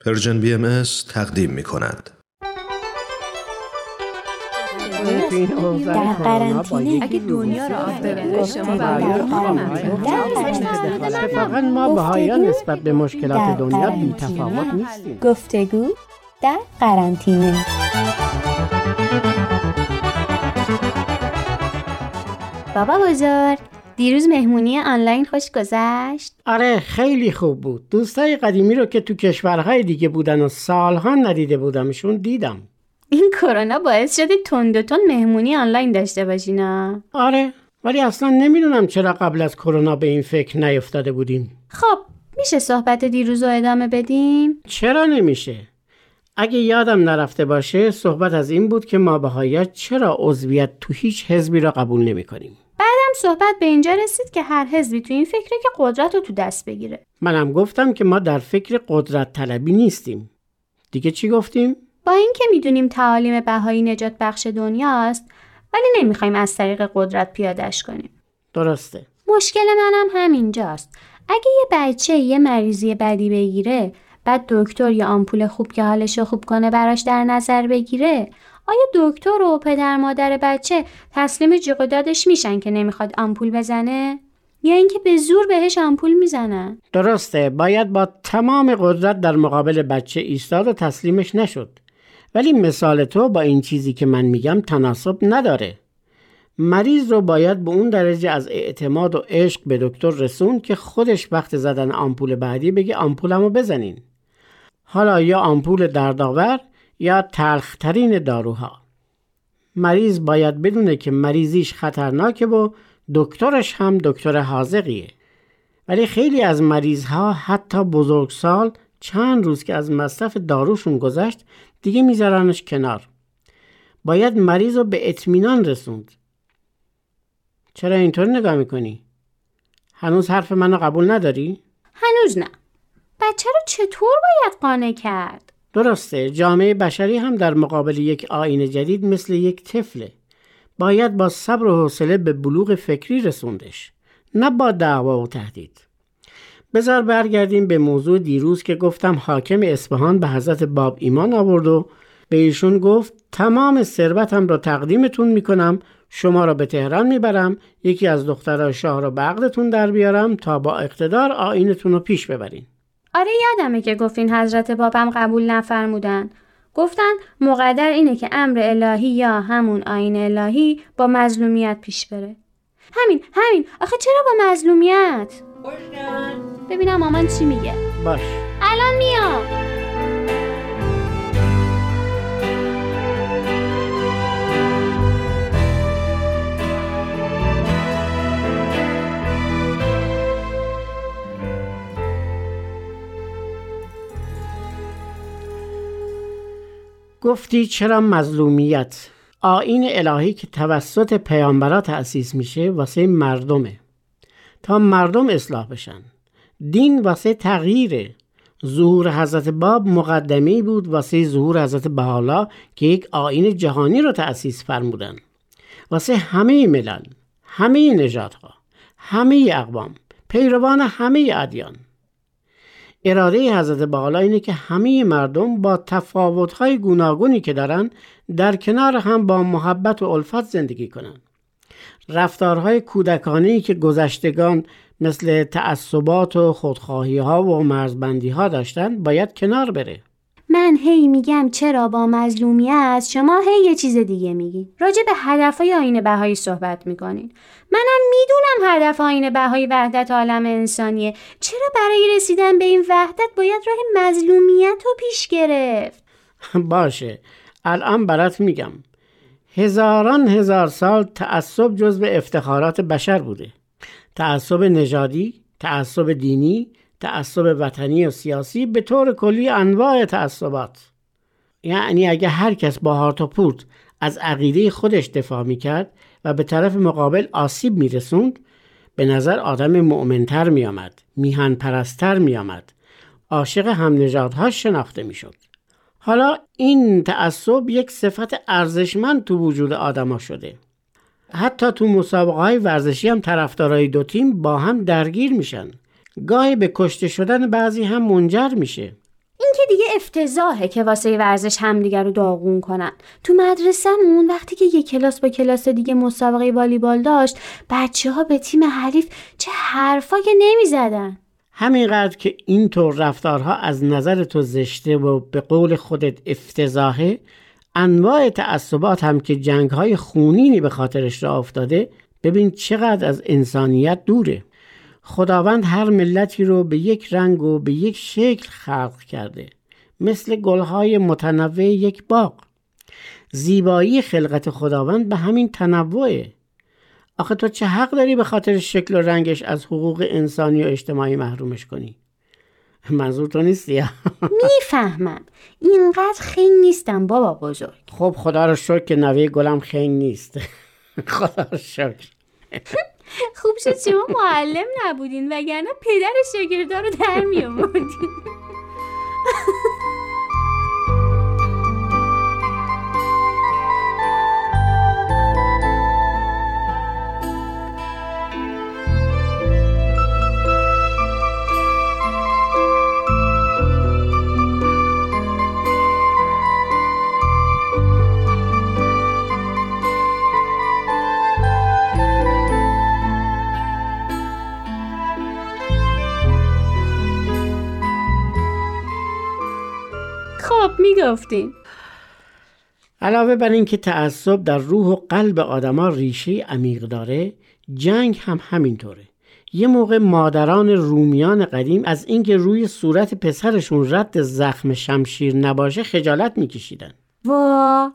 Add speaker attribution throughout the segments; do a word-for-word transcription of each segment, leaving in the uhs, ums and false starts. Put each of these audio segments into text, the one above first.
Speaker 1: پرژن بی ام اس تقدیم می کند.
Speaker 2: در قرنطینه
Speaker 3: اگه دنیا رو آب ببره شما
Speaker 4: اتفاقا ما بهاییان نسبت به مشکلات دنیا بی تفاوت نیستیم.
Speaker 2: گفتگو در قرنطینه.
Speaker 5: بابا بزرگ، دیروز مهمونی آنلاین خوش گذشت؟
Speaker 4: آره خیلی خوب بود. دوستای قدیمی رو که تو کشورهای دیگه بودن و سالها ندیده بودمشون دیدم.
Speaker 5: این کرونا باعث شده تند و تند مهمونی آنلاین داشته باشینا.
Speaker 4: آره، ولی اصلا نمیدونم چرا قبل از کرونا به این فکر نیفتاده بودیم.
Speaker 5: خب میشه صحبت دیروز رو ادامه بدیم؟
Speaker 4: چرا نمیشه؟ اگه یادم نرفته باشه صحبت از این بود که ما بهایی‌ها چرا عضویت تو هیچ حزبی را قبول نمی کنیم.
Speaker 5: بعدم صحبت به اینجا رسید که هر حزبی تو این فکره که قدرت رو تو دست بگیره.
Speaker 4: منم گفتم که ما در فکر قدرت طلبی نیستیم. دیگه چی گفتیم؟
Speaker 5: با اینکه میدونیم تعالیم بهایی نجات بخش دنیاست، ولی نمیخوایم از طریق قدرت پیاده‌اش کنیم.
Speaker 4: درسته.
Speaker 5: مشکل منم همینجاست. اگه یه بچه یه مریضی بدی بگیره، بعد دکتر یا آمپول خوب که حالشو خوب کنه براش در نظر بگیره، آیا دکتر و پدر مادر بچه تسلیم جیغ و دادش میشن که نمیخواد آمپول بزنه؟ یا اینکه به زور بهش آمپول میزنن؟
Speaker 4: درسته، باید با تمام قدرت در مقابل بچه ایستاد و تسلیمش نشد. ولی مثال تو با این چیزی که من میگم تناسب نداره. مریض رو باید به اون درجه از اعتماد و عشق به دکتر رسون که خودش وقت زدن آمپول بعدی بگه آمپولمو بزنین. حالا یا آمپول دردآور یا تلخترین داروها. مریض باید بدونه که مریضیش خطرناکه و دکترش هم دکتر حاذقیه. ولی خیلی از مریضها حتی بزرگسال چند روز که از مصرف داروشون گذشت دیگه میذارنش کنار. باید مریض رو به اطمینان رسوند. چرا اینطور نگاه میکنی؟ هنوز حرف منو قبول نداری؟
Speaker 5: هنوز نه. بچه رو چطور باید قانع کرد؟
Speaker 4: درسته، جامعه بشری هم در مقابل یک آیین جدید مثل یک طفله. باید با صبر و حوصله به بلوغ فکری رسوندش، نه با دعوا و تهدید. بذار برگردیم به موضوع دیروز که گفتم حاکم اصفهان به حضرت باب ایمان آورد و به ایشون گفت تمام ثروتم را تقدیمتون میکنم، شما را به تهران میبرم، یکی از دخترای شاه را به عقدتون در بیارم تا با اقتدار آیینتون رو پیش ببرین.
Speaker 5: آره یادمه که گفتین حضرت بابم قبول نفرمودن. گفتن مقدر اینه که امر الهی یا همون آیین الهی با مظلومیت پیش بره. همین همین آخه چرا با مظلومیت؟ ببینم مامان چی میگه.
Speaker 4: باش
Speaker 5: الان میام.
Speaker 4: گفتی چرا مظلومیت؟ آیین الهی که توسط پیامبرا تأسیس میشه واسه مردمه تا مردم اصلاح بشن. دین واسه تغییره. ظهور حضرت باب مقدمه‌ای بود واسه ظهور حضرت بهاءالله که یک آیین جهانی رو تأسیس فرمودن. واسه همه ملل، همه نژادها، همه اقوام، پیروان همه ادیان. اراده حضرت بهاءالله اینه که همه مردم با تفاوت‌های گوناگونی که دارن در کنار هم با محبت و الفت زندگی کنن. رفتارهای کودکانه‌ای که گذشتگان مثل تعصبات و خودخواهی‌ها و مرزبندی‌ها داشتن باید کنار بره.
Speaker 5: من هی میگم چرا با مظلومیت، شما هی یه چیز دیگه میگین. راجع به هدفهای آیین بهایی صحبت میکنین. منم میدونم هدف آیین بهایی وحدت عالم انسانیه. چرا برای رسیدن به این وحدت باید راه مظلومیت رو پیش گرفت؟
Speaker 4: باشه، الان برات میگم. هزاران هزار سال تعصب جزو افتخارات بشر بوده. تعصب نژادی، تعصب دینی، تعصب وطنی و سیاسی، به طور کلی انواع تعصبات. یعنی اگه هر کس با هارت و پورت از عقیده خودش دفاع میکرد و به طرف مقابل آسیب میرسوند، به نظر آدم مؤمنتر میامد، میهن پرستر میامد، عاشق هم نژادهاش شناخته میشد. حالا این تعصب یک صفت ارزشمند تو وجود آدما شده. حتی تو مسابقه‌های ورزشی هم طرفدارای دو تیم با هم درگیر میشن. گاهی به کشته شدن بعضی هم منجر میشه.
Speaker 5: این که دیگه افتضاحه که واسه ورزش همدیگه رو داغون کنن. تو مدرسه‌مون وقتی که یک کلاس با کلاس دیگه مسابقه والیبال داشت، بچه‌ها به تیم حریف چه حرفا که نمی‌زدن.
Speaker 4: همینقدر که اینطور رفتارها از نظر تو زشته و به قول خودت افتضاحه، انواع تعصبات هم که جنگ‌های خونینی به خاطرش راه افتاده، ببین چقدر از انسانیت دوره. خداوند هر ملتی رو به یک رنگ و به یک شکل خلق کرده، مثل گلهای متنوع یک باغ. زیبایی خلقت خداوند به همین تنوعه. آخه تو چه حق داری به خاطر شکل و رنگش از حقوق انسانی و اجتماعی محرومش کنی؟ منظور تو نیستی؟
Speaker 5: میفهمم، اینقدر خنگ نیستم بابا بزرگ.
Speaker 4: خب خدا رو شکر که نوه گلم خنگ نیست. خدا رو شکر.
Speaker 5: خوب شد شما معلم نبودین، وگرنه پدر شاگردا رو در می آوردین. خب میگفتین.
Speaker 4: علاوه بر این که تعصب در روح و قلب آدما ریشه عمیق داره، جنگ هم همینطوره. یه موقع مادران رومیان قدیم از اینکه روی صورت پسرشون رد زخم شمشیر نباشه خجالت میکشیدن.
Speaker 5: وا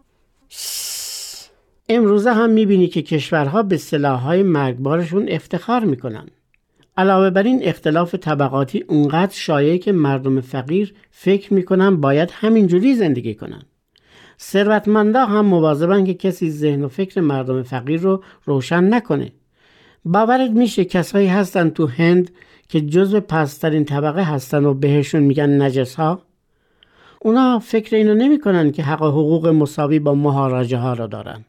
Speaker 4: امروزه هم میبینی که کشورها به سلاح‌های مرگبارشون افتخار میکنن. علاوه بر این اختلاف طبقاتی اونقدر شایعه که مردم فقیر فکر میکنن باید همینجوری زندگی کنن. ثروتمندا هم مواظبن که کسی ذهن و فکر مردم فقیر رو روشن نکنه. باورت میشه کسایی هستن تو هند که جزو پسترین طبقه هستن و بهشون میگن نجس ها؟ اونا فکر اینو نمیکنن که حق و حقوق مساوی با مهاراجه ها رو دارن.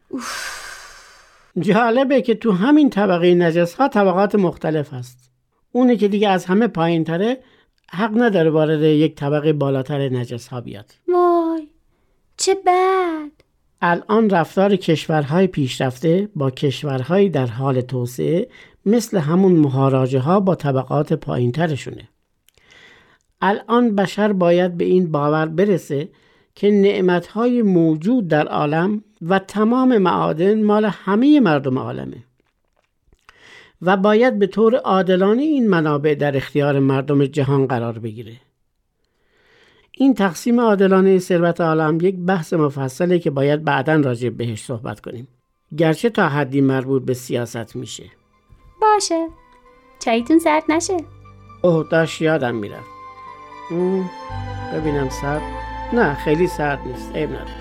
Speaker 4: جالبه که تو همین طبقه نجس ها طبقات مختلف هست. اونه که دیگه از همه پایین تره حق نداره وارد یک طبقه بالاتر نجس ها بیاد.
Speaker 5: وای چه بد.
Speaker 4: الان رفتار کشورهای پیشرفته با کشورهای در حال توسعه مثل همون مهاراجه ها با طبقات پایین ترشونه. الان بشر باید به این باور برسه که نعمتهای موجود در عالم و تمام معادن مال همه مردم عالمه و باید به طور عادلانه این منابع در اختیار مردم جهان قرار بگیره. این تقسیم عادلانه ثروت عالم یک بحث مفصله که باید بعداً راجع بهش صحبت کنیم، گرچه تا حدی مربوط به سیاست میشه.
Speaker 5: باشه، چایتون سرد نشه.
Speaker 4: اوه داشت یادم میرفت. ببینم سرد؟ نه خیلی سرد نیست، عیب نداره.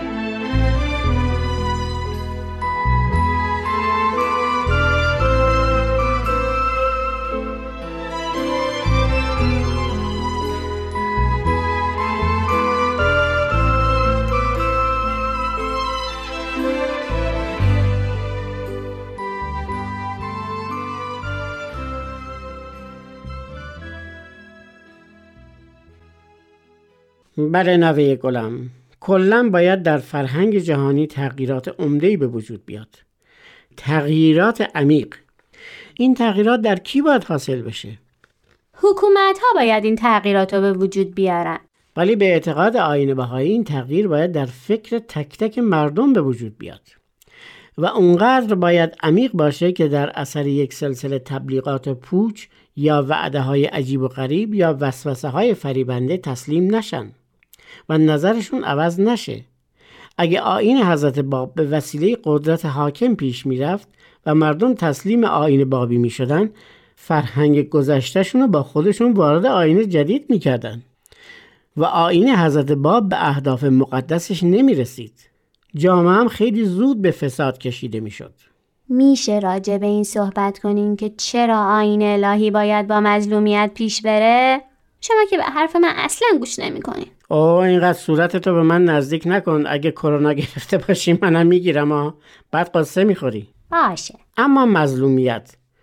Speaker 4: بله نوه گلم، کلاً باید در فرهنگ جهانی تغییرات عمده‌ای به وجود بیاد. تغییرات عمیق. این تغییرات در کی باید حاصل بشه؟
Speaker 5: حکومت ها باید این تغییرات رو به وجود بیارن.
Speaker 4: ولی به اعتقاد آیین بهایی این تغییر باید در فکر تک تک مردم به وجود بیاد و اونقدر باید عمیق باشه که در اثر یک سلسله تبلیغات پوچ یا وعده های عجیب و غریب یا وسوسه های فریبنده تسلیم نشن و نظرشون عوض نشه. اگه آیین حضرت باب به وسیله قدرت حاکم پیش میرفت و مردم تسلیم آیین بابی میشدن، فرهنگ گذشتهشون رو با خودشون وارد آیین جدید میکردن و آیین حضرت باب به اهداف مقدسش نمیرسید. جامعه هم خیلی زود به فساد کشیده میشد.
Speaker 5: میشه راجع به این صحبت کنین که چرا آیین الهی باید با مظلومیت پیش بره؟ شما که به حرف من اصلا گوش نمی‌کنین.
Speaker 4: اوه اینقدر صورتتو به من نزدیک نکن. اگه کرونا گرفته باشی منم میگیرم ها. بعد قصه میخوری.
Speaker 5: باشه.
Speaker 4: اما مظلومیت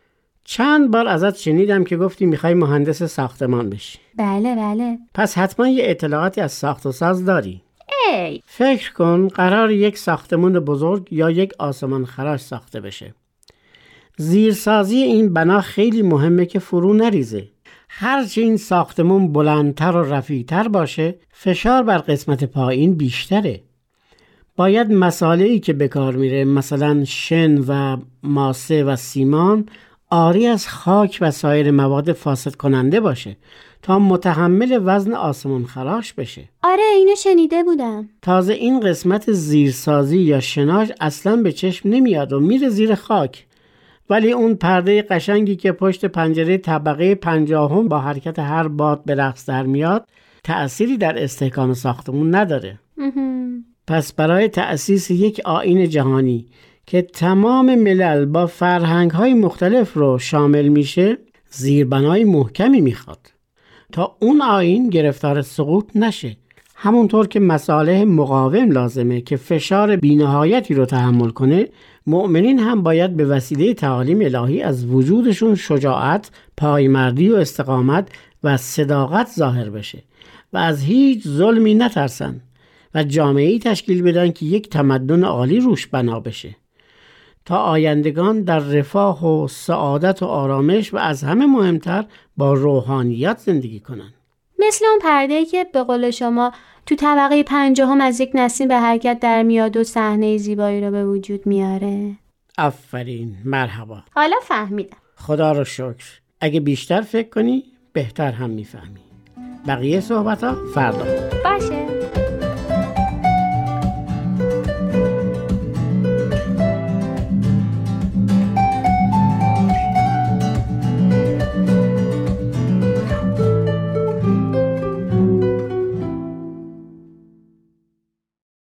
Speaker 4: چند بار ازت شنیدم که گفتی میخوای مهندس ساختمان بشی.
Speaker 5: بله بله.
Speaker 4: پس حتما یه اطلاعاتی از ساخت و ساز داری.
Speaker 5: ای
Speaker 4: فکر کن قرار یک ساختمان بزرگ یا یک آسمان خراش ساخته بشه. زیرسازی این بنا خیلی مهمه که فرو نریزه. هرچی این ساختمان بلندتر و رفیعتر باشه، فشار بر قسمت پایین بیشتره. باید مساله‌ای که به کار میره، مثلا شن و ماسه و سیمان، عاری از خاک و سایر مواد فاسد کننده باشه تا متحمل وزن آسمان خراش بشه.
Speaker 5: آره اینو شنیده بودم.
Speaker 4: تازه این قسمت زیرسازی یا شناژ اصلاً به چشم نمیاد و میره زیر خاک. ولی اون پرده قشنگی که پشت پنجره طبقه پنجاهم با حرکت هر باد به رقص در میاد، تأثیری در استحکام ساختمون نداره. پس برای تأسیس یک آیین جهانی که تمام ملل با فرهنگ‌های مختلف رو شامل میشه، زیربنای محکمی میخواد تا اون آیین گرفتار سقوط نشه. همونطور که مصالح مقاوم لازمه که فشار بی‌نهایتی رو تحمل کنه، مؤمنین هم باید به وسیله تعالیم الهی از وجودشون شجاعت، پایمردی و استقامت و صداقت ظاهر بشه و از هیچ ظلمی نترسن و جامعه‌ای تشکیل بدن که یک تمدن عالی روش بنا بشه تا آیندگان در رفاه و سعادت و آرامش و از همه مهمتر با روحانیت زندگی کنن.
Speaker 5: مثل اون پرده‌ای که به قول شما تو طبقه پنجاهم از یک نسیم به حرکت در میاد و صحنه زیبایی رو به وجود میاره.
Speaker 4: آفرین، مرحبا.
Speaker 5: حالا فهمیدم.
Speaker 4: خدا رو شکر. اگه بیشتر فکر کنی بهتر هم میفهمی. بقیه صحبت ها فردا.
Speaker 5: باشه.